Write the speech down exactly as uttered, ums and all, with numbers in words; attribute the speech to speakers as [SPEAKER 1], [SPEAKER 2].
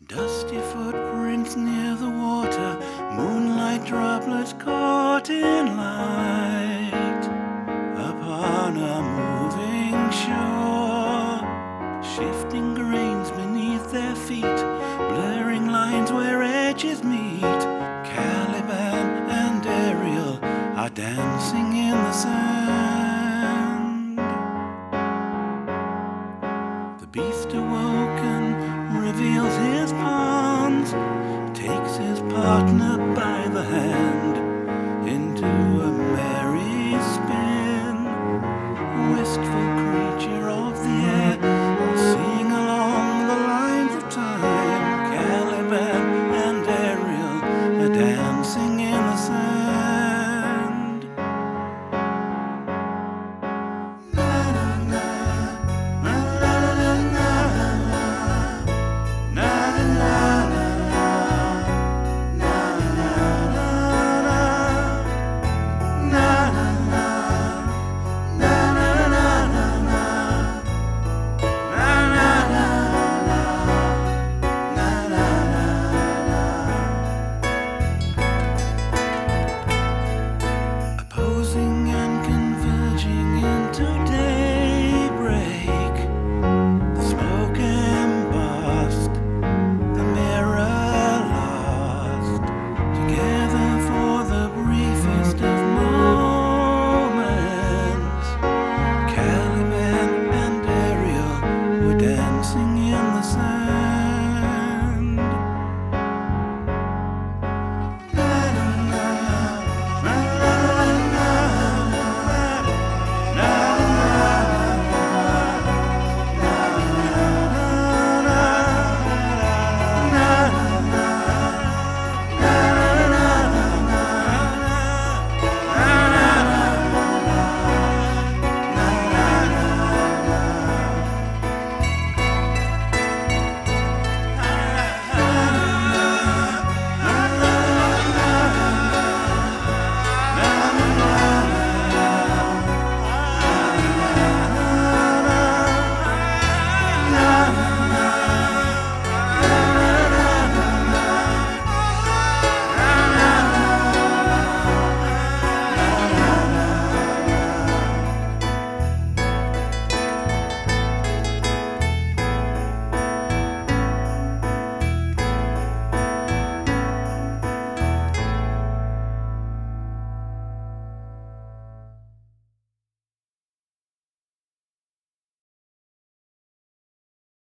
[SPEAKER 1] Dusty footprints near the water, moonlight droplets caught in light upon a moving shore. Shifting grains beneath their feet, blurring lines where edges meet. Caliban and Ariel are dancing in the sand. The beast awoken reveals his pawns, takes his partner by the hand.